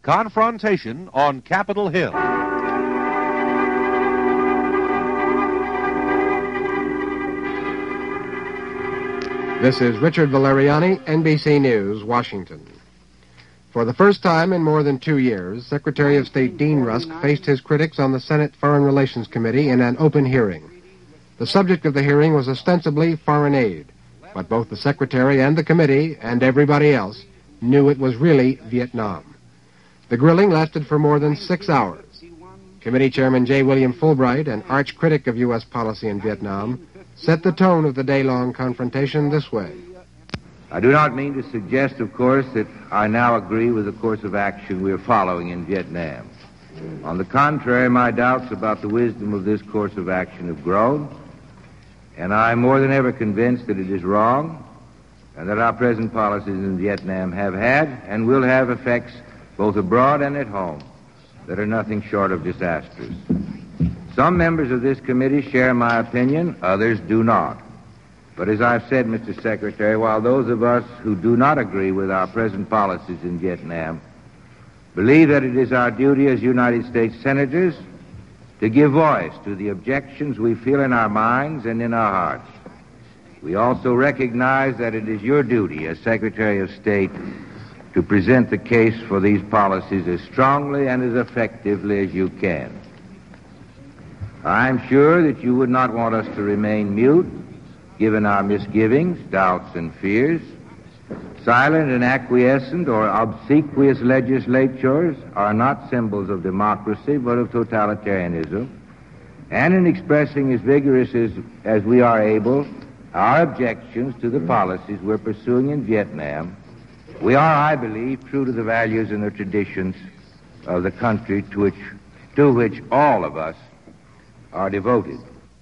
Confrontation on Capitol Hill. This is Richard Valeriani, NBC News, Washington. For the first time in more than 2 years, Secretary of State Dean Rusk faced his critics on the Senate Foreign Relations Committee in an open hearing. The subject of the hearing was ostensibly foreign aid, but both the Secretary and the committee, and everybody else, knew it was really Vietnam. The grilling lasted for more than 6 hours. Committee Chairman J. William Fulbright, an arch critic of U.S. policy in Vietnam, set the tone of the day-long confrontation this way. I do not mean to suggest, of course, that I now agree with the course of action we are following in Vietnam. On the contrary, my doubts about the wisdom of this course of action have grown, and I am more than ever convinced that it is wrong, and that our present policies in Vietnam have had and will have effects both abroad and at home that are nothing short of disastrous. Some members of this committee share my opinion, others do not. But as I've said, Mr. Secretary, while those of us who do not agree with our present policies in Vietnam believe that it is our duty as United States senators to give voice to the objections we feel in our minds and in our hearts, we also recognize that it is your duty as Secretary of State to present the case for these policies as strongly and as effectively as you can. I'm sure that you would not want us to remain mute, given our misgivings, doubts, and fears. Silent and acquiescent or obsequious legislatures are not symbols of democracy, but of totalitarianism. And in expressing as vigorous as we are able our objections to the policies we're pursuing in Vietnam, we are, I believe, true to the values and the traditions of the country to which all of us are devoted.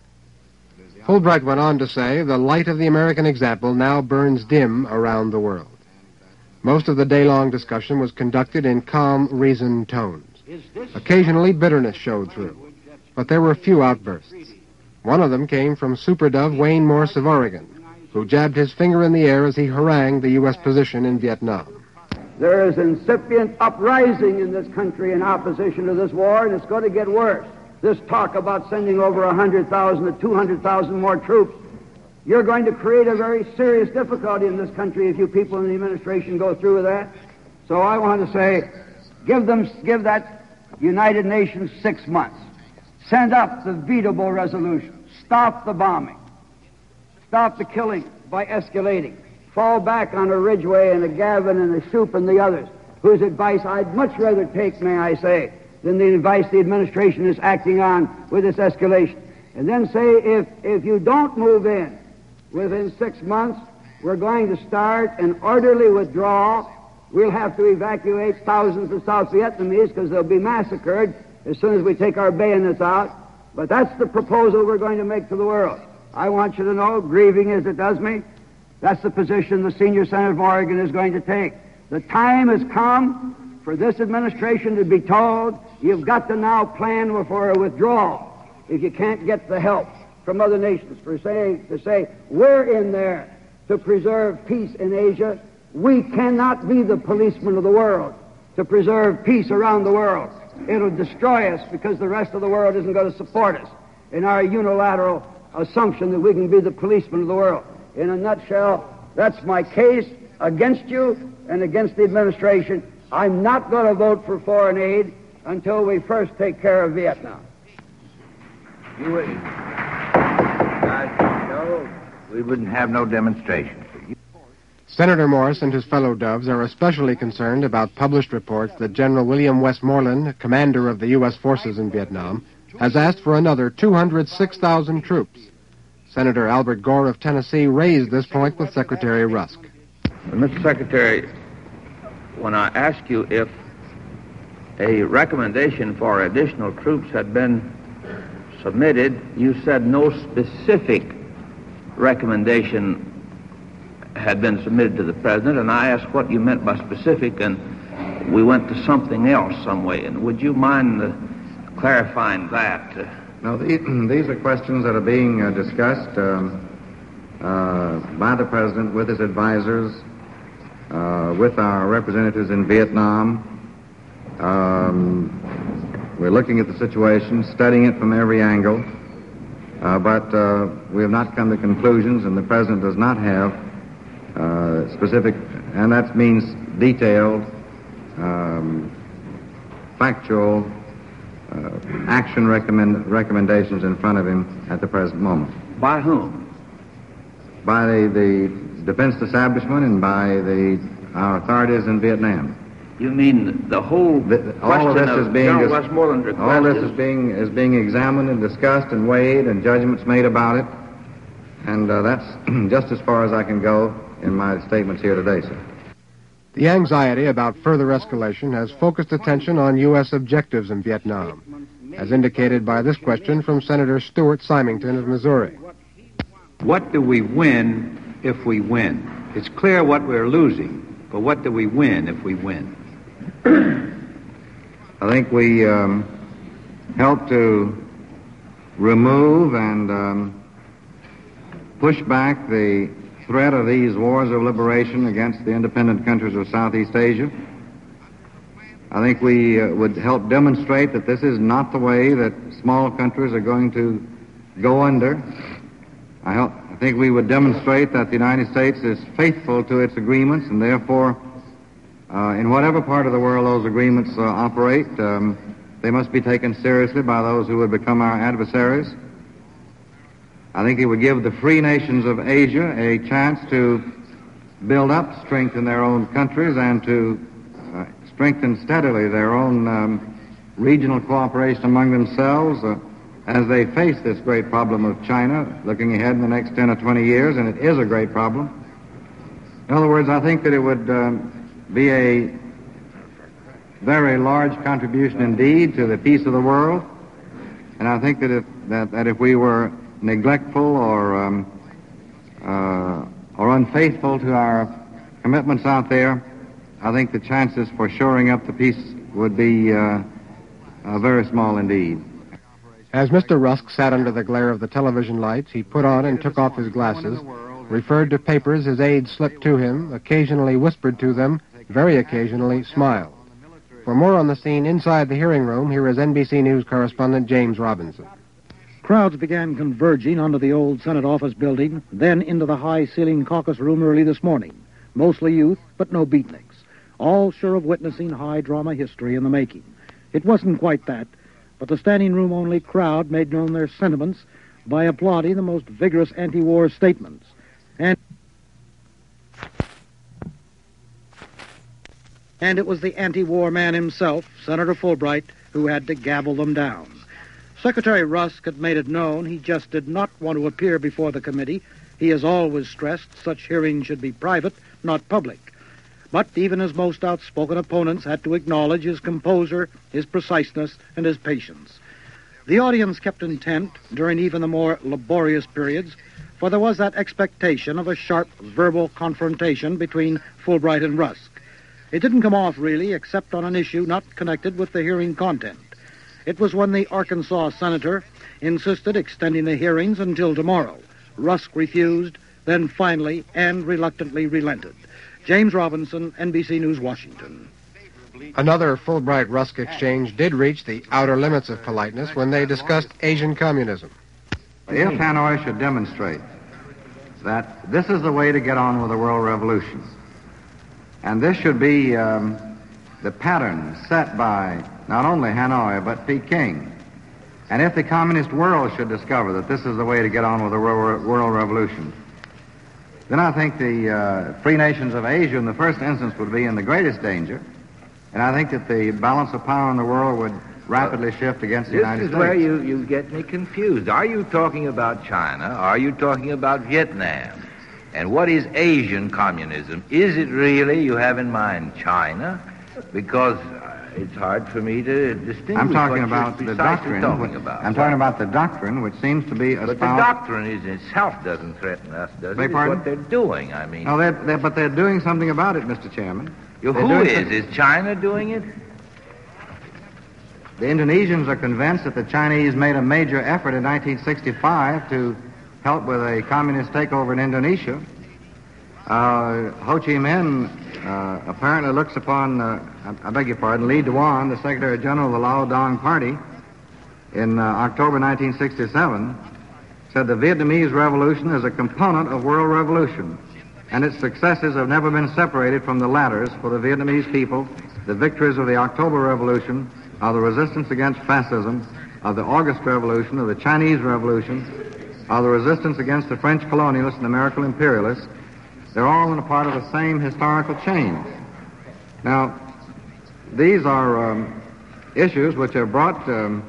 Fulbright went on to say, the light of the American example now burns dim around the world. Most of the day-long discussion was conducted in calm, reasoned tones. Occasionally, bitterness showed through, but there were few outbursts. One of them came from Super Dove Wayne Morse of Oregon, who jabbed his finger in the air as he harangued the U.S. position in Vietnam. There is incipient uprising in this country in opposition to this war, and it's going to get worse. This talk about sending over 100,000 to 200,000 more troops, you're going to create a very serious difficulty in this country if you people in the administration go through with that. So I want to say, give that United Nations 6 months. Send up the vetoable resolution. Stop the bombing. Stop the killing by escalating. Fall back on a Ridgway and a Gavin and a Shoup and the others, whose advice I'd much rather take, may I say, than the advice the administration is acting on with this escalation. And then say, if you don't move in within 6 months, we're going to start an orderly withdrawal. We'll have to evacuate thousands of South Vietnamese because they'll be massacred as soon as we take our bayonets out. But that's the proposal we're going to make to the world. I want you to know, grieving as it does me, that's the position the senior senator of Oregon is going to take. The time has come for this administration to be told, you've got to now plan for a withdrawal if you can't get the help from other nations to say, we're in there to preserve peace in Asia. We cannot be the policemen of the world to preserve peace around the world. It'll destroy us because the rest of the world isn't going to support us in our unilateral assumption that we can be the policemen of the world. In a nutshell, that's my case against you and against the administration. I'm not going to vote for foreign aid until we first take care of Vietnam. You wouldn't. We wouldn't have no demonstration. Senator Morse and his fellow Doves are especially concerned about published reports that General William Westmoreland, commander of the U.S. forces in Vietnam, has asked for another 206,000 troops. Senator Albert Gore of Tennessee raised this point with Secretary Rusk. Mr. Secretary, when I asked you if a recommendation for additional troops had been submitted, you said no specific recommendation had been submitted to the President, and I asked what you meant by specific, and we went to something else some way. And would you mind clarifying that? No, these are questions that are being discussed by the President with his advisors, with our representatives in Vietnam, We're looking at the situation, studying it from every angle, but we have not come to conclusions, and the President does not have specific, and that means detailed, factual action recommendations in front of him at the present moment. By whom? By the defense establishment and by our authorities in Vietnam. You mean the whole all of this is being General Westmoreland's request? All this is being examined and discussed and weighed and judgments made about it, and that's just as far as I can go in my statements here today, sir. The anxiety about further escalation has focused attention on U.S. objectives in Vietnam, as indicated by this question from Senator Stuart Symington of Missouri. What do we win if we win? It's clear what we're losing, but what do we win if we win? I think we help to remove and push back the threat of these wars of liberation against the independent countries of Southeast Asia. I think we would help demonstrate that this is not the way that small countries are going to go under. I think we would demonstrate that the United States is faithful to its agreements, and therefore, in whatever part of the world those agreements operate, they must be taken seriously by those who would become our adversaries. I think it would give the free nations of Asia a chance to build up strength in their own countries and to strengthen steadily their own regional cooperation among themselves as they face this great problem of China looking ahead in the next 10 or 20 years, and it is a great problem. In other words, I think that it would be a very large contribution indeed to the peace of the world, and I think that if we were neglectful or unfaithful to our commitments out there, I think the chances for shoring up the peace would be very small indeed. As Mr. Rusk sat under the glare of the television lights, he put on and took off his glasses, referred to papers his aides slipped to him, occasionally whispered to them, very occasionally smiled. For more on the scene inside the hearing room, here is NBC News correspondent James Robinson. Crowds began converging onto the old Senate office building, then into the high-ceilinged caucus room early this morning. Mostly youth, but no beatniks. All sure of witnessing high-drama history in the making. It wasn't quite that, but the standing-room-only crowd made known their sentiments by applauding the most vigorous anti-war statements. And it was the anti-war man himself, Senator Fulbright, who had to gavel them down. Secretary Rusk had made it known he just did not want to appear before the committee. He has always stressed such hearings should be private, not public. But even his most outspoken opponents had to acknowledge his composure, his preciseness, and his patience. The audience kept intent during even the more laborious periods, for there was that expectation of a sharp verbal confrontation between Fulbright and Rusk. It didn't come off, really, except on an issue not connected with the hearing content. It was when the Arkansas senator insisted extending the hearings until tomorrow. Rusk refused, then finally and reluctantly relented. James Robinson, NBC News, Washington. Another Fulbright-Rusk exchange did reach the outer limits of politeness when they discussed Asian communism. If Hanoi should demonstrate that this is the way to get on with the world revolution, and this should be the pattern set by not only Hanoi but Peking, and if the communist world should discover that this is the way to get on with the world revolution, then I think the free nations of Asia in the first instance would be in the greatest danger, and I think that the balance of power in the world would rapidly shift against the United States. This is where you get me confused. Are you talking about China? Are you talking about Vietnam? And what is Asian communism? Is it really, you have in mind, China? Because it's hard for me to distinguish. I'm talking about the doctrine. I'm talking about the doctrine, which seems to be espoused. But the doctrine in itself doesn't threaten us, does it? It's what they're doing, I mean. No, but they're doing something about it, Mr. Chairman. Who is? Is China doing it? The Indonesians are convinced that the Chinese made a major effort in 1965 to help with a communist takeover in Indonesia. Ho Chi Minh apparently looks upon, Lee Duan, the Secretary General of the Lao Dong Party, in October 1967, said the Vietnamese Revolution is a component of world revolution, and its successes have never been separated from the latters for the Vietnamese people. The victories of the October Revolution, of the resistance against fascism, of the August Revolution, of the Chinese Revolution, of the resistance against the French colonialists and American imperialists, they're all in a part of the same historical chain. Now, these are issues which have brought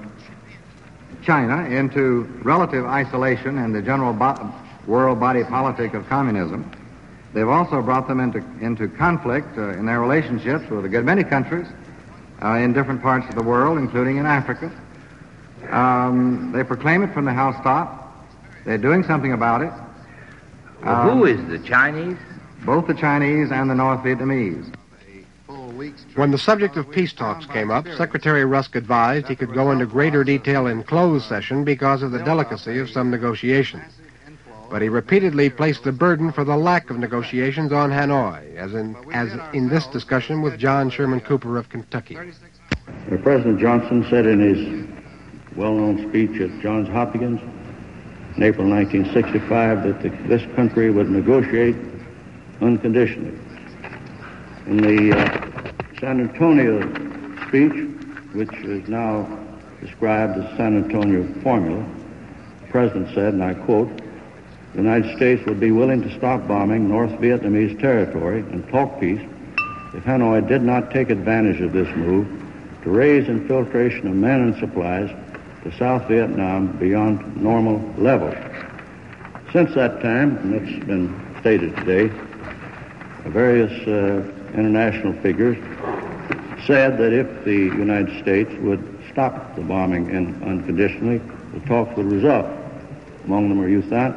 China into relative isolation in the general world body politic of communism. They've also brought them into conflict in their relationships with a good many countries in different parts of the world, including in Africa. They proclaim it from the housetop. They're doing something about it. Who is the Chinese? Both the Chinese and the North Vietnamese. When the subject of peace talks came up, Secretary Rusk advised he could go into greater detail in closed session because of the delicacy of some negotiations. But he repeatedly placed the burden for the lack of negotiations on Hanoi, as in this discussion with John Sherman Cooper of Kentucky. President Johnson said in his well-known speech at Johns Hopkins in April 1965 that this country would negotiate unconditionally. In the San Antonio speech, which is now described as San Antonio Formula, the President said, and I quote, "The United States would be willing to stop bombing North Vietnamese territory and talk peace if Hanoi did not take advantage of this move to raise infiltration of men and supplies to South Vietnam beyond normal levels." Since that time, and it's been stated today, various international figures said that if the United States would stop the bombing unconditionally, the talks would result. Among them are U Thant,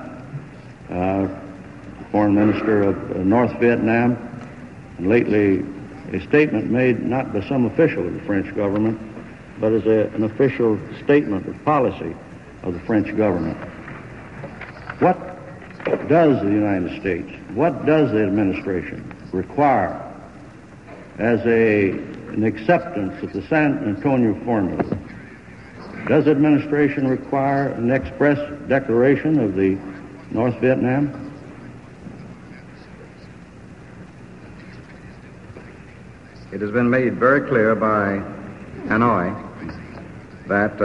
Foreign Minister of North Vietnam, and lately a statement made not by some official of the French government, but as an official statement of policy of the French government. What does the United States, what does the administration require as an acceptance of the San Antonio Formula? Does the administration require an express declaration of the North Vietnam? It has been made very clear by Hanoi that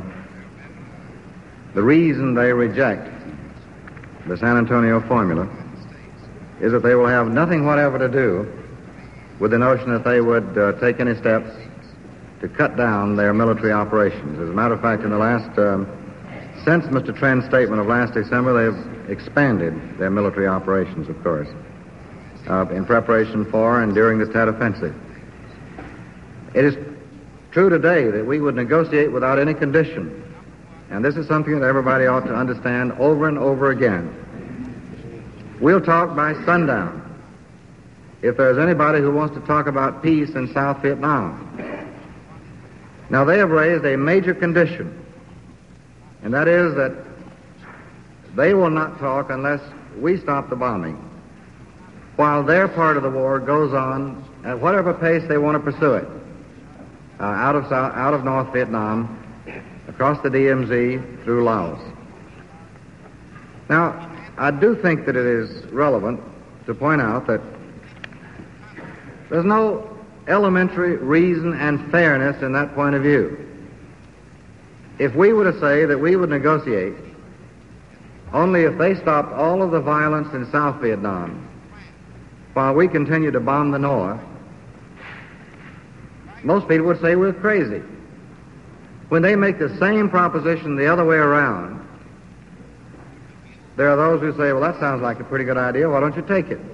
the reason they reject the San Antonio Formula is that they will have nothing whatever to do with the notion that they would take any steps to cut down their military operations. As a matter of fact, in the last, since Mr. Trent's statement of last December, they've expanded their military operations, of course, in preparation for and during the Tet Offensive. It is true today that we would negotiate without any condition, and this is something that everybody ought to understand over and over again. We'll talk by sundown if there's anybody who wants to talk about peace in South Vietnam. Now, they have raised a major condition, and that is that they will not talk unless we stop the bombing, while their part of the war goes on at whatever pace they want to pursue it, out of North Vietnam, across the DMZ, through Laos. Now, I do think that it is relevant to point out that there's no elementary reason and fairness in that point of view. If we were to say that we would negotiate only if they stopped all of the violence in South Vietnam while we continue to bomb the North, most people would say we're crazy. When they make the same proposition the other way around, there are those who say, well, that sounds like a pretty good idea, why don't you take it?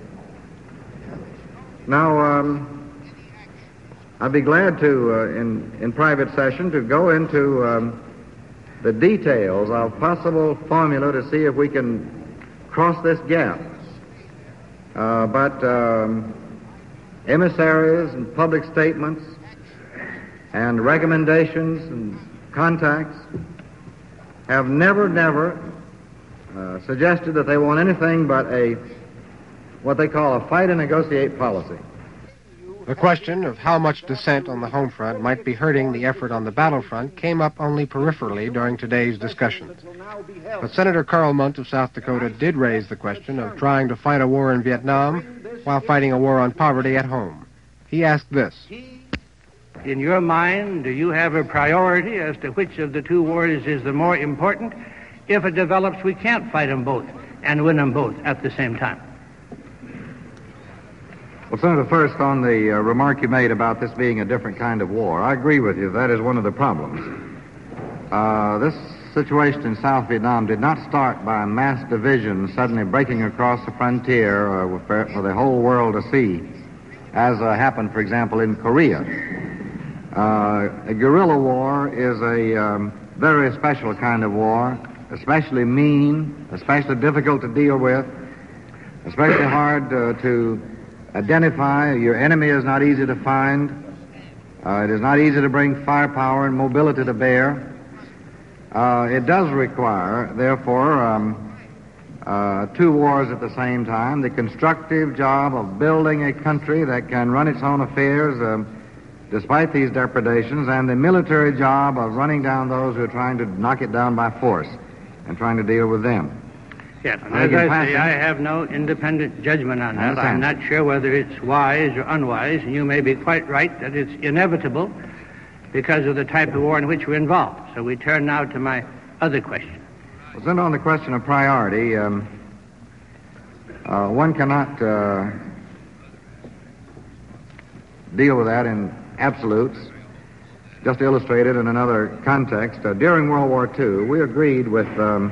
Now, I'd be glad to, in private session, to go into the details of possible formula to see if we can cross this gap. But emissaries and public statements and recommendations and contacts have never suggested that they want anything but a what they call a fight and negotiate policy. The question of how much dissent on the home front might be hurting the effort on the battlefront came up only peripherally during today's discussion. But Senator Carl Munt of South Dakota did raise the question of trying to fight a war in Vietnam while fighting a war on poverty at home. He asked this. In your mind, do you have a priority as to which of the two wars is the more important? If it develops, we can't fight them both and win them both at the same time. Well, Senator, first on the remark you made about this being a different kind of war, I agree with you. That is one of the problems. This situation in South Vietnam did not start by mass division suddenly breaking across the frontier for the whole world to see, as happened, for example, in Korea. A guerrilla war is a very special kind of war, especially mean, especially difficult to deal with, especially hard to identify. Your enemy is not easy to find. It is not easy to bring firepower and mobility to bear. It does require, therefore, two wars at the same time. The constructive job of building a country that can run its own affairs despite these depredations, and the military job of running down those who are trying to knock it down by force and trying to deal with them. Yes, and as I say, I have no independent judgment on that. I'm not sure whether it's wise or unwise, and you may be quite right that it's inevitable because of the type of war in which we're involved. So we turn now to my other question. Well, then on the question of priority, one cannot deal with that in absolutes. Just to illustrate it in another context, during World War II, we agreed with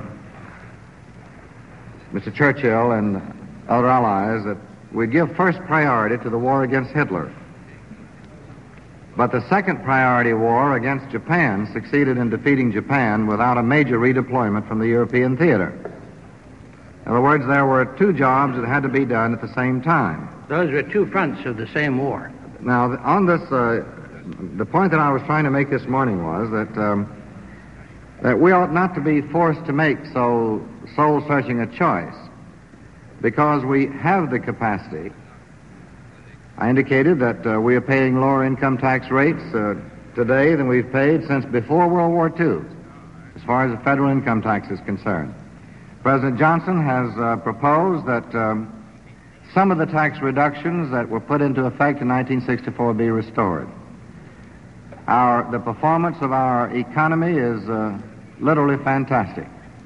Mr. Churchill and other allies that we'd give first priority to the war against Hitler. But the second priority war against Japan succeeded in defeating Japan without a major redeployment from the European theater. In other words, there were two jobs that had to be done at the same time. Those were two fronts of the same war. Now, on this, the point that I was trying to make this morning was that we ought not to be forced to make so soul-searching a choice, because we have the capacity. I indicated that we are paying lower income tax rates today than we've paid since before World War II, as far as the federal income tax is concerned. President Johnson has proposed that some of the tax reductions that were put into effect in 1964 be restored. The performance of our economy is literally fantastic.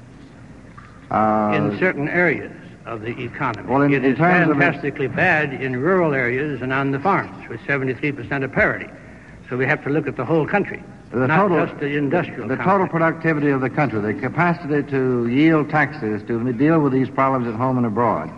In certain areas of the economy. Well, it is fantastically bad in rural areas and on the farms, with 73% of parity. So we have to look at the whole country, not just the industrial The total productivity of the country, the capacity to yield taxes, to deal with these problems at home and abroad,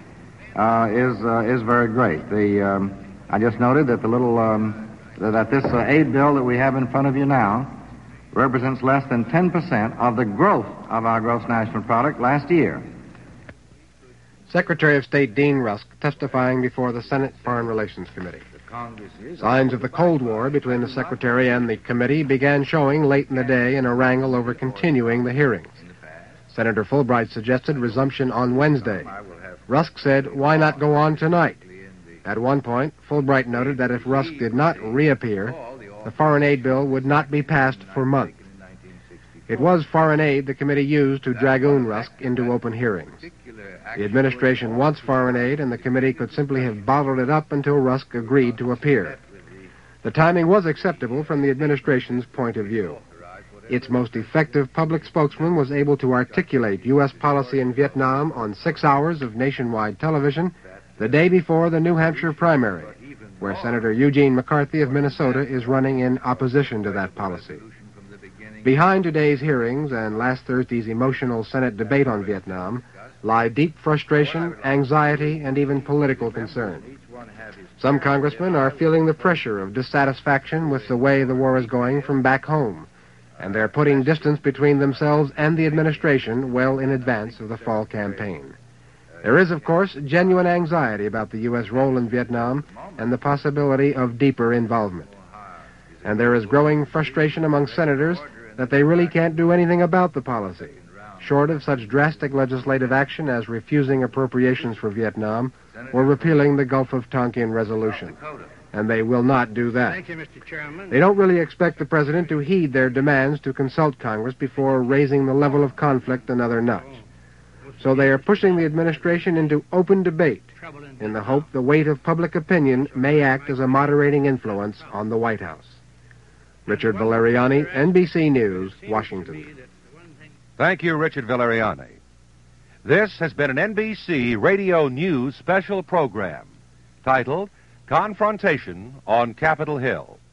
is very great. I just noted that that this aid bill that we have in front of you now represents less than 10% of the growth of our gross national product last year. Secretary of State Dean Rusk testifying before the Senate Foreign Relations Committee. Signs of the Cold War between the Secretary and the committee began showing late in the day in a wrangle over continuing the hearings. Senator Fulbright suggested resumption on Wednesday. Rusk said, why not go on tonight? At one point, Fulbright noted that if Rusk did not reappear, the foreign aid bill would not be passed for months. It was foreign aid the committee used to dragoon Rusk into open hearings. The administration wants foreign aid, and the committee could simply have bottled it up until Rusk agreed to appear. The timing was acceptable from the administration's point of view. Its most effective public spokesman was able to articulate U.S. policy in Vietnam on 6 hours of nationwide television the day before the New Hampshire primary, where Senator Eugene McCarthy of Minnesota is running in opposition to that policy. Behind today's hearings and last Thursday's emotional Senate debate on Vietnam lie deep frustration, anxiety, and even political concern. Some congressmen are feeling the pressure of dissatisfaction with the way the war is going from back home, and they're putting distance between themselves and the administration well in advance of the fall campaign. There is, of course, genuine anxiety about the U.S. role in Vietnam and the possibility of deeper involvement. And there is growing frustration among senators that they really can't do anything about the policy. short of such drastic legislative action as refusing appropriations for Vietnam or repealing the Gulf of Tonkin resolution. And they will not do that. Thank you, Mr. Chairman. They don't really expect the President to heed their demands to consult Congress before raising the level of conflict another notch. So they are pushing the administration into open debate in the hope the weight of public opinion may act as a moderating influence on the White House. Richard Valeriani, NBC News, Washington. Thank you, Richard Valeriani. This has been an NBC Radio News special program titled Confrontation on Capitol Hill.